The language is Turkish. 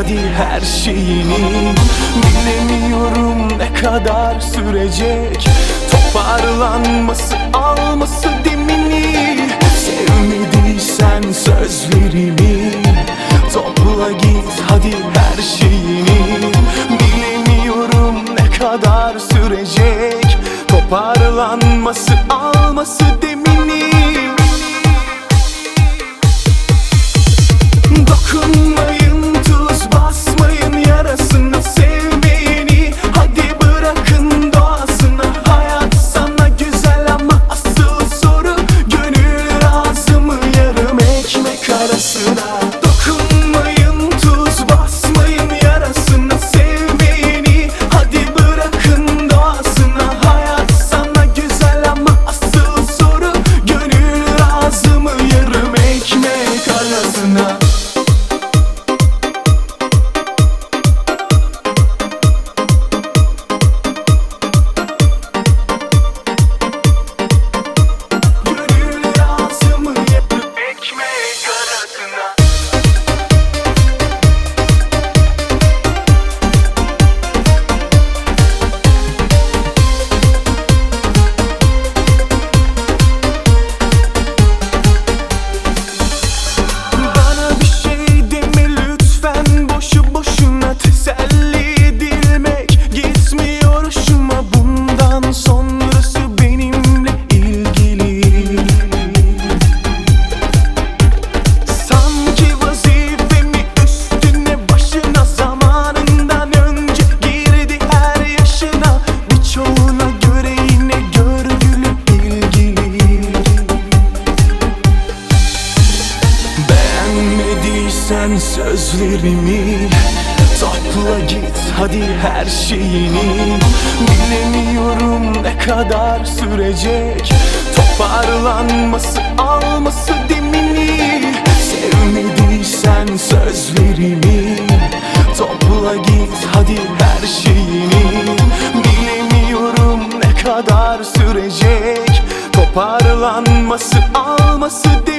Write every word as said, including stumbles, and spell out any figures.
hadi her şeyini. Bilemiyorum ne kadar sürecek toparlanması, alması demini. Sevmediysen sözlerimi topla git hadi her şeyini. Bilemiyorum ne kadar sürecek toparlanması, alması demini. Dokunmayın, tuz basmayın yarasına, sevmeyeni hadi bırakın doğasına. Hayat sana güzel ama asıl soru gönül razı mı yarım ekmek arasına. Dokunmayın, tuz basmayın yarasına, sevmeyeni hadi bırakın doğasına. Hayat sana güzel ama asıl soru gönül razı mı yarım ekmek arasına. Sen sözlerimi topla git hadi her şeyini. Bilemiyorum ne kadar sürecek toparlanması, alması demini. Sevmediysen sözlerimi topla git hadi her şeyini. Bilemiyorum ne kadar sürecek toparlanması, alması demini.